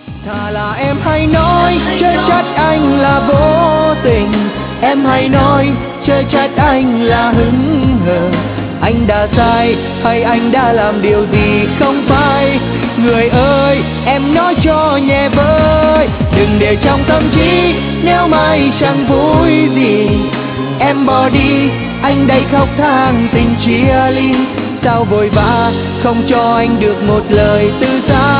Thà là em hay nói chớ trách anh là vô tình, em hay nói chớ trách anh là hững hờ. Anh đã sai hay anh đã làm điều gì không phải? Người ơi em nói cho nhẹ vơi, đừng để trong tâm trí nếu mai chẳng vui gì. Em bỏ đi anh đây khóc than tình chia ly, sao vội vã không cho anh được một lời từ xa.